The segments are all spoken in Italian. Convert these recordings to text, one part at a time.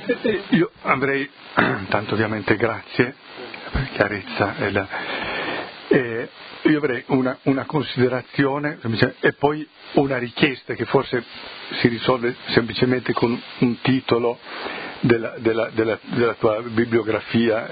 Io avrei, tanto ovviamente grazie per chiarezza, io avrei una considerazione e poi una richiesta che forse si risolve semplicemente con un titolo della tua bibliografia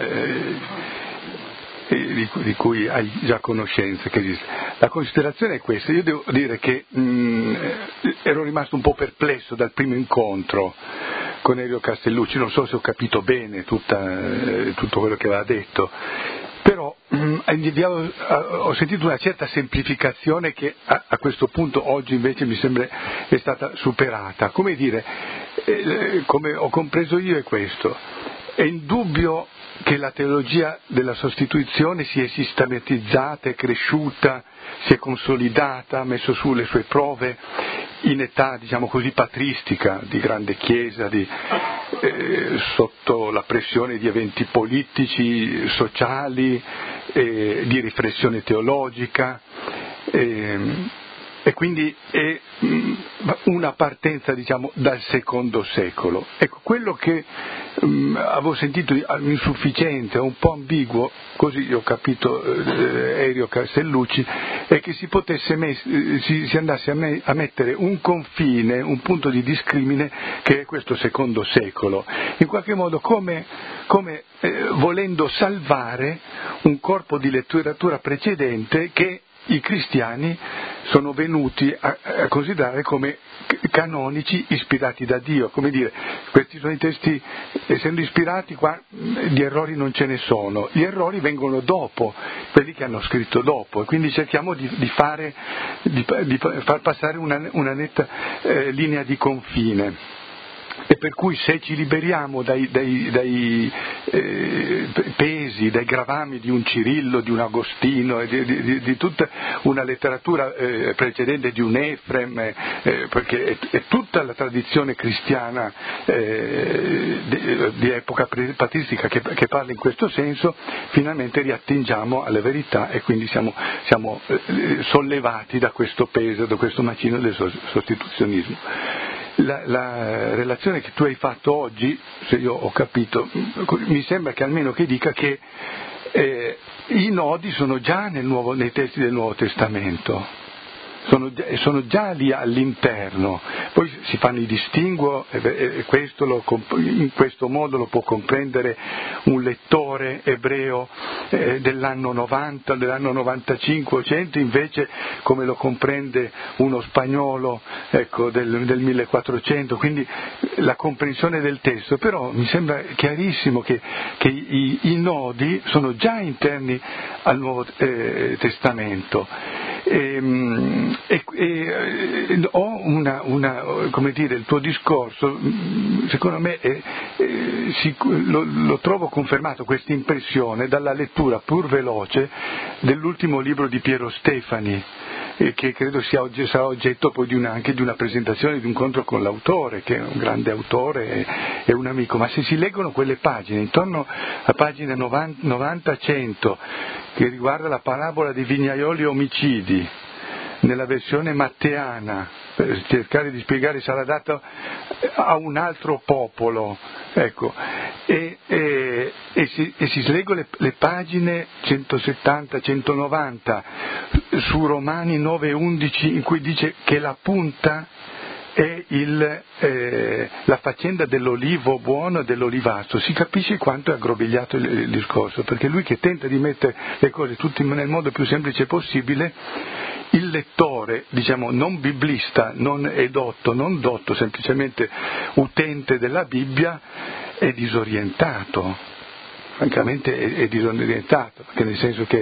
di cui hai già conoscenza che esiste. La considerazione è questa: io devo dire che ero rimasto un po' perplesso dal primo incontro con Elio Castellucci, non so se ho capito bene tutto quello che aveva detto, però ho sentito una certa semplificazione che a questo punto oggi invece mi sembra è stata superata. Come dire, come ho compreso io è questo: è indubbio che la teologia della sostituzione si è sistematizzata, è cresciuta, si è consolidata, ha messo su le sue prove in età, diciamo così, patristica, di grande chiesa, sotto la pressione di eventi politici, sociali, di riflessione teologica, e quindi è una partenza, diciamo, dal secondo secolo. Ecco, quello che avevo sentito insufficiente, un po' ambiguo, così ho capito Elio Castellucci, è che si andasse a mettere un confine, un punto di discrimine che è questo secondo secolo, in qualche modo come volendo salvare un corpo di letteratura precedente che i cristiani sono venuti a considerare come canonici, ispirati da Dio. Come dire, questi sono i testi, essendo ispirati, qua di errori non ce ne sono, gli errori vengono dopo, quelli che hanno scritto dopo, e quindi cerchiamo di far passare una netta linea di confine. E per cui se ci liberiamo dai pesi, dai gravami di un Cirillo, di un Agostino, di tutta una letteratura precedente, di un Efrem, perché è tutta la tradizione cristiana di epoca patristica che parla in questo senso, finalmente riattingiamo alle verità e quindi siamo sollevati da questo peso, da questo macigno del sostituzionismo. La relazione che tu hai fatto oggi, se io ho capito, mi sembra che almeno che dica che i nodi sono già nei testi del Nuovo Testamento, sono già lì all'interno, poi si fanno i distinguo e questo in questo modo lo può comprendere un lettore ebreo dell'anno 90, dell'anno 95, 100, invece come lo comprende uno spagnolo, ecco, del 1400, quindi la comprensione del testo. Però mi sembra chiarissimo che i nodi sono già interni al Nuovo Testamento. Ho come dire, il tuo discorso, secondo me lo trovo confermato, questa impressione, dalla lettura pur veloce dell'ultimo libro di Piero Stefani, che credo sarà oggetto poi anche di una presentazione, di un incontro con l'autore, che è un grande autore e un amico. Ma se si leggono quelle pagine, intorno a pagine 90-100, che riguarda la parabola dei vignaioli omicidi, nella versione matteana, per cercare di spiegare, sarà dato a un altro popolo, ecco, e si leggono le pagine 170-190 su Romani 9-11, in cui dice che la punta è la faccenda dell'olivo buono e dell'olivastro. Si capisce quanto è aggrovigliato il discorso, perché lui che tenta di mettere le cose tutte nel modo più semplice possibile, il lettore, diciamo, non biblista, non edotto, non dotto, semplicemente utente della Bibbia, è disorientato, francamente è disorientato, perché nel senso che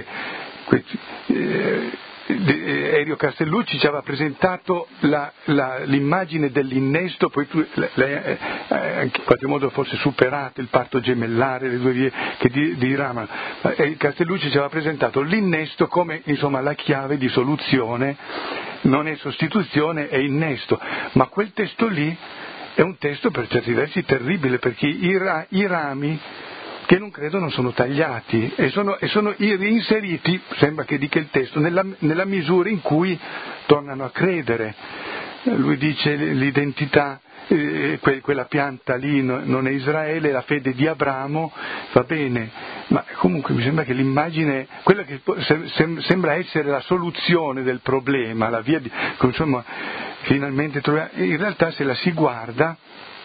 Elio Castellucci ci aveva presentato l'immagine dell'innesto, poi tu lei in qualche modo forse superato il parto gemellare, le due vie che diramano. Castellucci ci aveva presentato l'innesto come, insomma, la chiave di soluzione, non è sostituzione, è innesto, ma quel testo lì è un testo per certi versi terribile, perché i rami che non credono sono tagliati e sono inseriti, sembra che dica il testo, nella misura in cui tornano a credere. Lui dice l'identità quella pianta lì non è Israele, la fede di Abramo, va bene, ma comunque mi sembra che l'immagine, quella che sembra essere la soluzione del problema, la via insomma, finalmente in realtà se la si guarda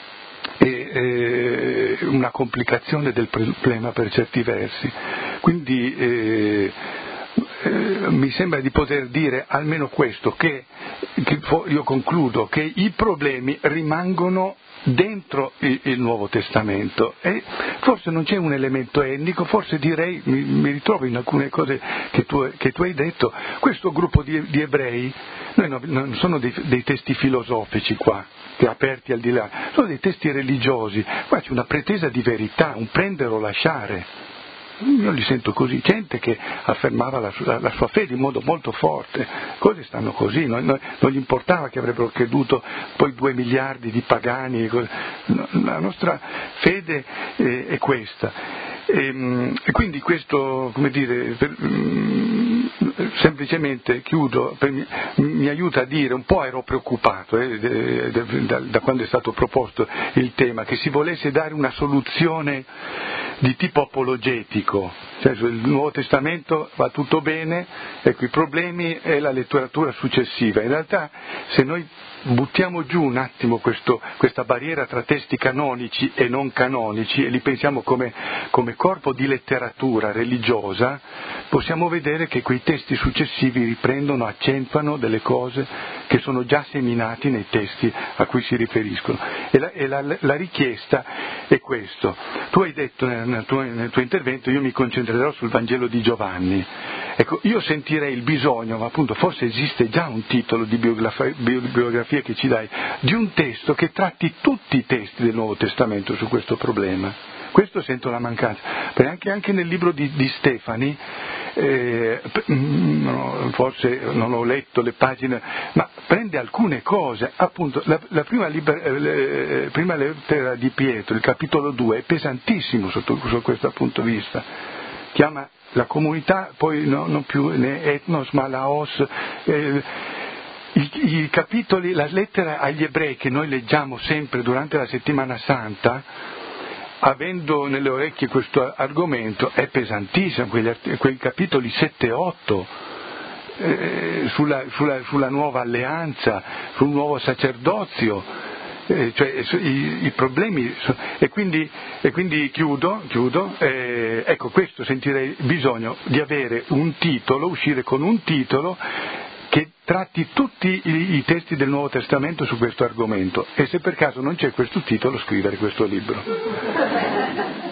è una complicazione del problema per certi versi. Quindi mi sembra di poter dire almeno questo, che io concludo che i problemi rimangono dentro il Nuovo Testamento e forse non c'è un elemento etnico, forse direi, mi ritrovo in alcune cose che tu hai detto, questo gruppo di ebrei, non sono dei testi filosofici qua, che aperti al di là, sono dei testi religiosi, qua c'è una pretesa di verità, un prendere o lasciare. Io li sento così, gente che affermava la sua fede in modo molto forte, cose stanno così, non gli importava che avrebbero creduto poi 2 miliardi di pagani, la nostra fede è questa. E quindi questo, come dire, semplicemente chiudo, mi aiuta a dire, un po' ero preoccupato da quando è stato proposto il tema, che si volesse dare una soluzione di tipo apologetico, cioè il Nuovo Testamento va tutto bene, ecco i problemi è la letteratura successiva. In realtà se noi buttiamo giù un attimo questa barriera tra testi canonici e non canonici e li pensiamo come corpo di letteratura religiosa, possiamo vedere che quei testi successivi riprendono, accentuano delle cose che sono già seminati nei testi a cui si riferiscono. E la richiesta è questo. Tu hai detto nel tuo intervento, io mi concentrerò sul Vangelo di Giovanni. Ecco, io sentirei il bisogno, ma appunto forse esiste già un titolo di biografia che ci dai, di un testo che tratti tutti i testi del Nuovo Testamento su questo problema. Questo sento la mancanza, perché anche nel libro di Stefani, forse non ho letto le pagine, ma prende alcune cose, appunto la prima lettera di Pietro, il capitolo 2, è pesantissimo sotto questo punto di vista, chiama la comunità, poi non più né etnos ma laos, i capitoli, la lettera agli ebrei che noi leggiamo sempre durante la settimana santa, avendo nelle orecchie questo argomento, è pesantissimo, quei capitoli 7 e 8 sulla nuova alleanza, sul nuovo sacerdozio, cioè i problemi, e quindi chiudo, ecco, questo sentirei bisogno di avere un titolo, uscire con un titolo che tratti tutti i testi del Nuovo Testamento su questo argomento, e se per caso non c'è questo titolo, scrivere questo libro.